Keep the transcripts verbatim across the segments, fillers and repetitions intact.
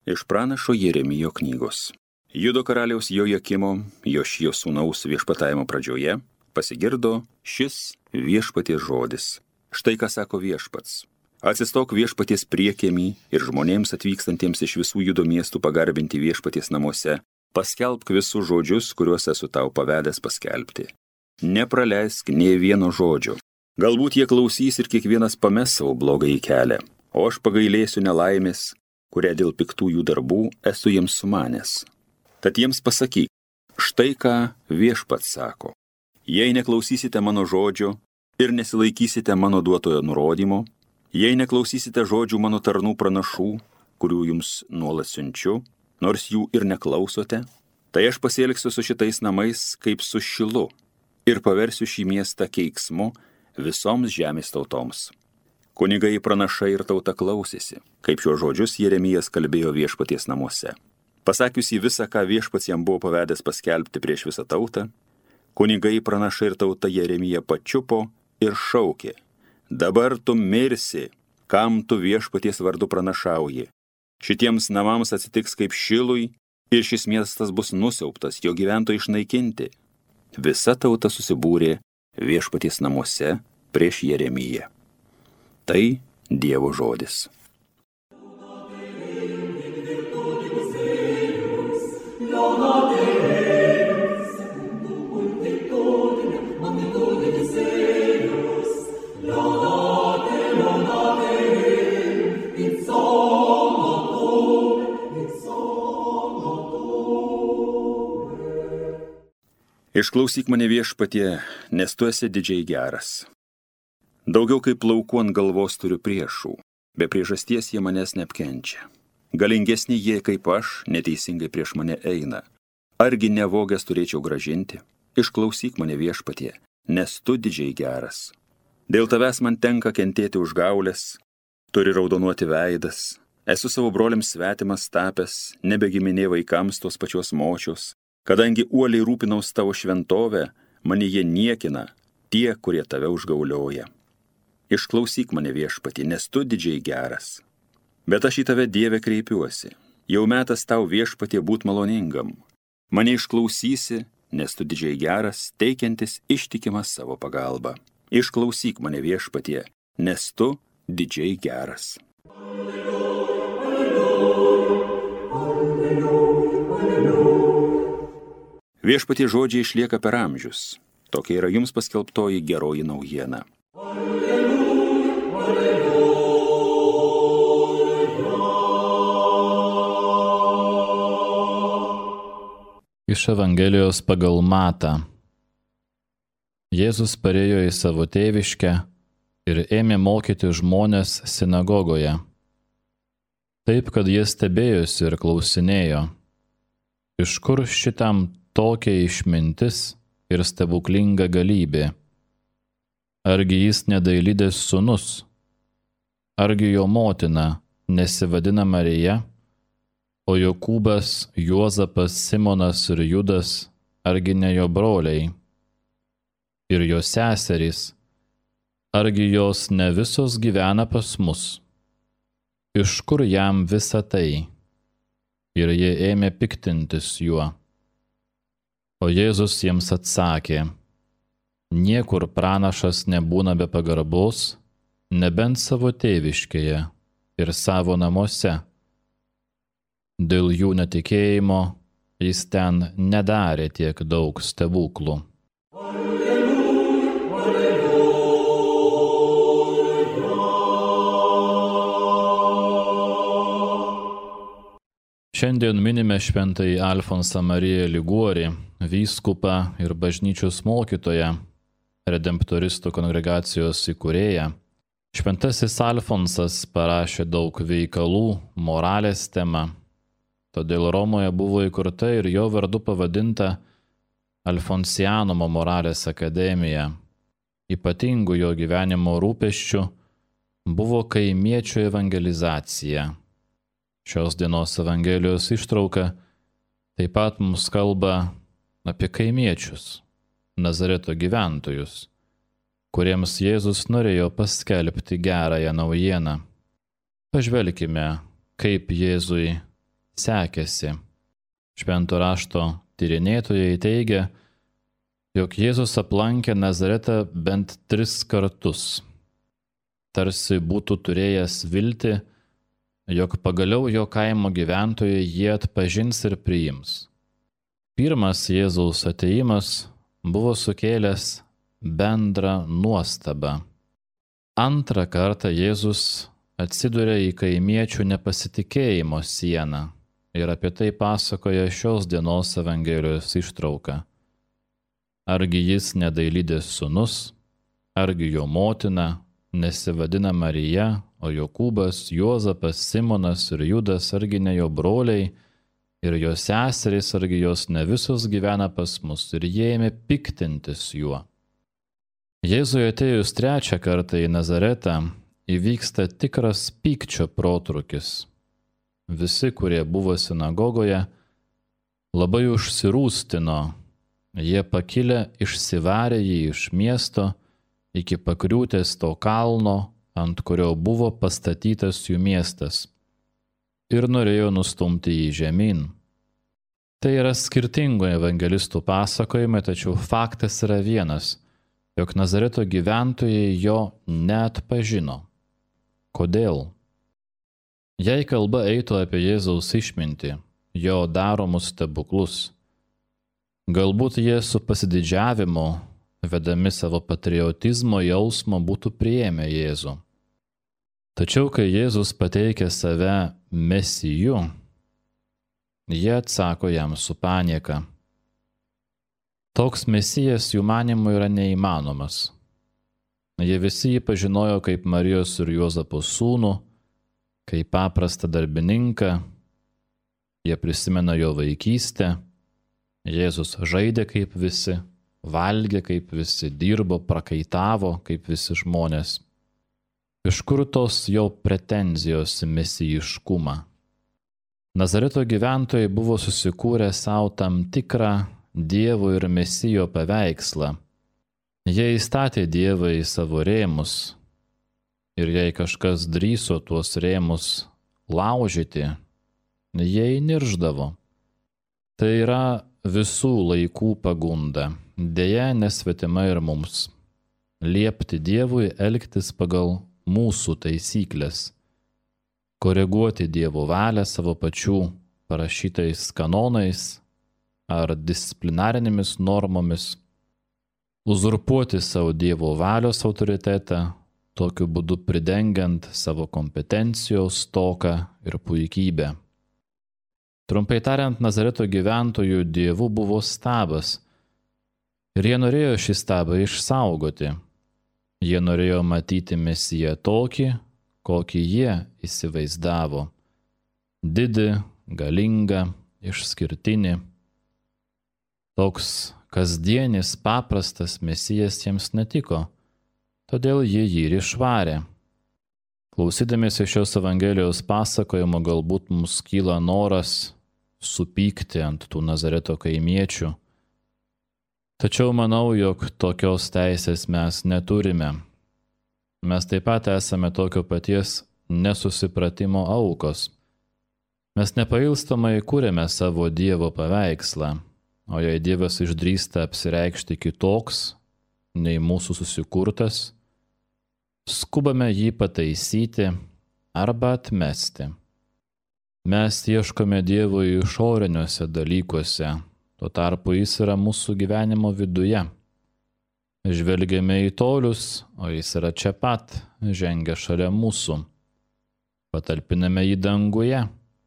Iš pranašo Jeremijo knygos. Judo karaliaus Jojakimo, Jošijo sūnaus viešpatavimo pradžioje, pasigirdo šis viešpaties žodis. Štai ką sako viešpats. Atsistok viešpaties priekėmį ir žmonėms atvykstantiems iš visų Judo miestų pagarbinti viešpaties namuose, paskelbk visus žodžius, kuriuos esu tau pavedęs paskelbti. Nepraleisk nė vieno žodžio. Galbūt jie klausys ir kiekvienas pames savo blogąjį kelią, o aš pagailėsiu nelaimės, kurią dėl piktųjų darbų esu jiems sumanęs. Tad jiems pasakyk, štai ką viešpats sako. Jei neklausysite mano žodžio ir nesilaikysite mano duotojo nurodymo, jei neklausysite žodžių mano tarnų pranašų, kurių jums nuolat siunčiu, nors jų ir neklausote, tai aš pasielgsiu su šitais namais kaip su Šilu ir paversiu šį miestą keiksmu visoms žemės tautoms. Kunigai, pranašai ir tauta klausėsi, kaip šios žodžius Jeremijas kalbėjo viešpaties namuose. Pasakiusi visą, ką viešpats jam buvo pavedęs paskelbti prieš visą tautą, kunigai, pranašai ir tauta Jeremiją pačiupo ir šaukė: dabar tu mirsi, kam tu viešpaties vardu pranašauji. Šitiems namams atsitiks kaip Šilui ir šis miestas bus nusiaubtas, jo gyventojai išnaikinti. Visa tauta susibūrė viešpaties namuose prieš Jeremiją. Tai Dievo žodis. Išklausyk mane viešpatie, nes tu esi didžiai geras. Daugiau kaip plaukų ant galvos turiu priešų, be priežasties jie manęs neapkenčia. Galingesni jie kaip aš, neteisingai prieš mane eina. Argi nevogęs turėčiau grąžinti? Išklausyk mane viešpatie, nes tu didžiai geras. Dėl tavęs man tenka kentėti užgaulės, turi raudonuoti veidas. Esu savo broliams svetimas tapęs, nebegiminė vaikams tos pačios močios. Kadangi uoliai rūpinaus tavo šventovę, mane jie niekina, tie, kurie tave užgaulioja. Išklausyk mane viešpatį, nes tu didžiai geras. Bet aš į tave, Dieve, kreipiuosi. Jau metas tau viešpatie būt maloningam. Mane išklausysi, nes tu didžiai geras, teikiantis ištikimą savo pagalbą. Išklausyk mane viešpatie, nes tu didžiai geras. Viešpatie žodžiai išlieka per amžius. Tokia yra jums paskelbtoji geroji naujiena. Iš Evangelijos pagal Matą. Jėzus parėjo į savo tėviškę ir ėmė mokyti žmones sinagogoje. Taip, kad jie stebėjosi ir klausinėjo, iš kur šitam tokia išmintis ir stebuklinga galybė. Argi jis nedailydės sūnus? Argi jo motina nesivadina Marija? O Jokūbas, Juozapas, Simonas ir Judas, argi ne jo broliai? Ir jo seserys, argi jos ne visos gyvena pas mus? Iš kur jam visa tai? Ir jie ėmė piktintis juo. O Jėzus jiems atsakė: niekur pranašas nebūna be pagarbos, nebent savo tėviškėje ir savo namuose. Dėl jų netikėjimo jis ten nedarė tiek daug stebuklų. Šiandien minime šventąjį Alfonsą Mariją Liguorį, vyskupą ir bažnyčios mokytoją, redemptoristų kongregacijos įkūrėją. Šventasis Alfonsas parašė daug veikalų moralės tema. Todėl Romoje buvo įkurta ir jo vardu pavadinta Alfonsianumo moralės akademija. Ypatingų jo gyvenimo rūpesčių buvo kaimiečių evangelizacija. Šios dienos Evangelijos ištrauka taip pat mums kalba apie kaimiečius, Nazareto gyventojus, kuriems Jėzus norėjo paskelbti gerąją naujieną. Pažvelkime, kaip Jėzui sekėsi. Švento rašto tyrinėtojai teigia, jog Jėzus aplankė Nazaretą bent tris kartus. Tarsi būtų turėjęs viltį, jog pagaliau jo kaimo gyventojai jį atpažins ir priims. Pirmas Jėzaus atėjimas buvo sukėlęs bendrą nuostabą. Antrą kartą Jėzus atsiduria į kaimiečių nepasitikėjimo sieną ir apie tai pasakoja šios dienos Evangelijos ištrauka. Argi jis nedailydės sūnus, argi jo motina nesivadina Marija, o Jokūbas, Juozapas, Simonas ir Judas, argi ne jo broliai ir jo seserys, argi jos ne visos gyvena pas mus, ir jie ėmė piktintis juo. Jėzui atėjus trečią kartą į Nazaretą įvyksta tikras pykčio protrūkis. Visi, kurie buvo sinagogoje, labai užsirūstino. Jie pakilę išsivarė jį iš miesto iki pakriūtės to kalno, ant kurio buvo pastatytas jų miestas, ir norėjo nustumti jį žemyn. Tai yra skirtingų evangelistų pasakojimai, tačiau faktas yra vienas, jog Nazareto gyventojai jo neatpažino. Kodėl? Jei kalba eitų apie Jėzaus išmintį, jo daromus stebuklus, galbūt jie su pasididžiavimu, vedami savo patriotizmo jausmo, būtų priėmę Jėzų. Tačiau, kai Jėzus pateikia save Mesiju, jie atsako jam su panieka. Toks Mesijas jų manymu yra neįmanomas. Jie visi jį pažinojo kaip Marijos ir Juozapo sūnų, kaip paprastą darbininką. Jie prisimena jo vaikystę. Jėzus žaidė kaip visi, valgė kaip visi, dirbo, prakaitavo kaip visi žmonės. Iš kur tos jo pretenzijos į mesijiškumą? Nazareto gyventojai buvo susikūrę savo tam tikrą Dievo ir Mesijo paveikslą. Jie įstatė Dievą į savo rėmus, ir jei kažkas drįso tuos rėmus laužyti, jie įnirždavo. Tai yra visų laikų pagunda, deja nesvetima ir mums. Liepti Dievui elgtis pagal mūsų taisyklės, koreguoti Dievo valią savo pačių parašytais kanonais ar disciplinarinėmis normomis, uzurpuoti savo Dievo valios autoritetą, tokiu būdu pridengiant savo kompetencijos stoką ir puikybę. Trumpai tariant, Nazareto gyventojų dievu buvo stabas, ir jie norėjo šį stabą išsaugoti. Jie norėjo matyti Mesiją tokį, kokį jie įsivaizdavo. Didį, galingą, išskirtinį. Toks kasdienis, paprastas Mesijas jiems netiko, todėl jie jį ir išvarė. Klausydamiesi šios Evangelijos pasakojimo, galbūt mums kyla noras supykti ant tų Nazareto kaimiečių. Tačiau manau, jog tokios teisės mes neturime. Mes taip pat esame tokio paties nesusipratimo aukos. Mes nepailstamai kūrėme savo Dievo paveikslą, o jei Dievas išdrįsta apsireikšti kitoks nei mūsų susikurtas, skubame jį pataisyti arba atmesti. Mes ieškome Dievo išoriniuose dalykuose, tuo tarpu jis yra mūsų gyvenimo viduje. Žvelgiame į tolius, o jis yra čia pat, žengia šalia mūsų. Patalpiname jį danguje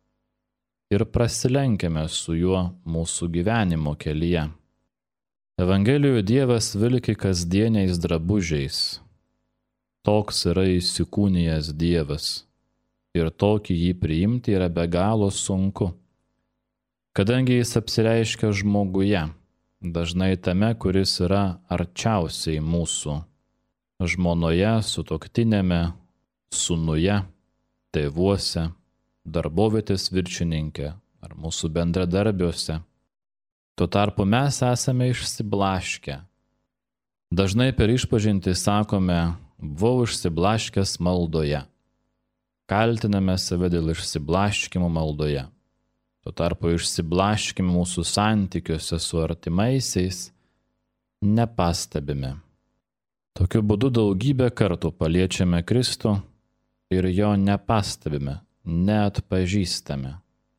ir prasilenkiame su juo mūsų gyvenimo kelyje. Evangelijoje Dievas vilki kasdieniais drabužiais. Toks yra įsikūnijęs Dievas, ir tokį jį priimti yra be galo sunku, kadangi jis apsireiškia žmoguje, dažnai tame, kuris yra arčiausiai mūsų, žmonoje, sutuoktinėme, sūnuje, tėvuose, darbovietės viršininkė ar mūsų bendradarbiuose. Tuo tarpu mes esame išsiblaškę. Dažnai per išpažintį sakome, buvau išsiblaškęs maldoje. Kaltiname save dėl išsiblaškymo maldoje. Tuo tarpu išsiblaškime mūsų santykiuose su artimaisiais nepastebime. Tokiu būdu daugybę kartų paliečiame Kristų ir jo nepastebime, neatpažįstame.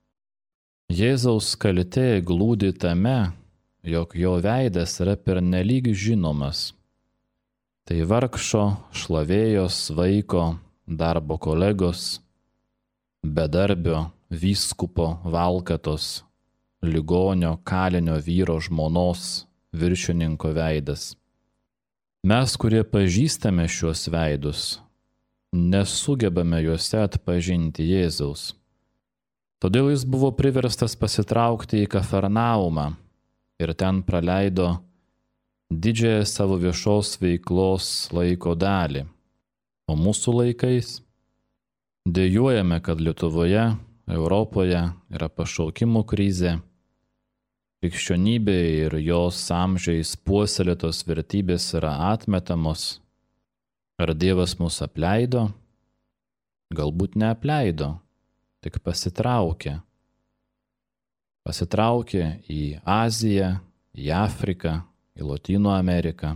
Jėzaus kaltė glūdi tame, jog jo veidas yra pernelyg žinomas. Tai vargšo, šlavėjos, vaiko, darbo kolegos, bedarbio, vyskupo, valkatos, ligonio, kalinio vyro, žmonos, viršininko veidas. Mes, kurie pažįstame šiuos veidus, nesugebame juose atpažinti Jėzaus. Todėl jis buvo priverstas pasitraukti į Kafarnaumą ir ten praleido didžiąją savo viešos veiklos laiko dalį. O mūsų laikais dejuojame, kad Lietuvoje, Europoje yra pašaukimų krizė, krikščionybė ir jos amžiais puoselėtos vertybės yra atmetamos. Ar Dievas mus apleido? Galbūt neapleido, tik pasitraukė. Pasitraukė į Aziją, į Afriką, į Lotynų Ameriką.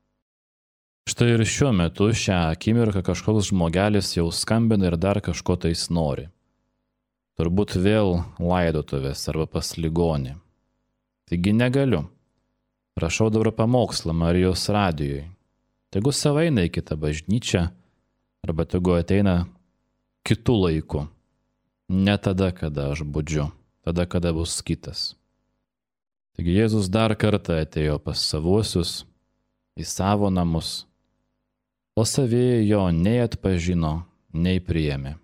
Štai ir šiuo metu, šią akimirką kažkoks žmogelis jau skambina ir dar kažko tais nori. Turbūt vėl laidotuvės arba pas ligonį. Taigi negaliu. Prašau dabar pamokslą Marijos radijui. Tegu savaina į kitą bažnyčią, arba tegu ateina kitų laikų. Ne tada, kada aš budžiu, tada, kada bus kitas. Taigi Jėzus dar kartą atėjo pas savuosius, į savo namus, o savieji jo nei atpažino, nei priėmė.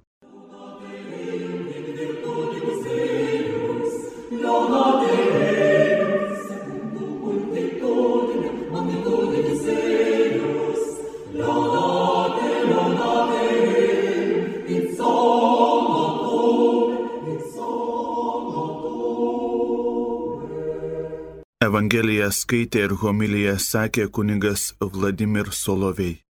Evangeliją skaitė ir homiliją sakė kunigas Vladimir Solovej.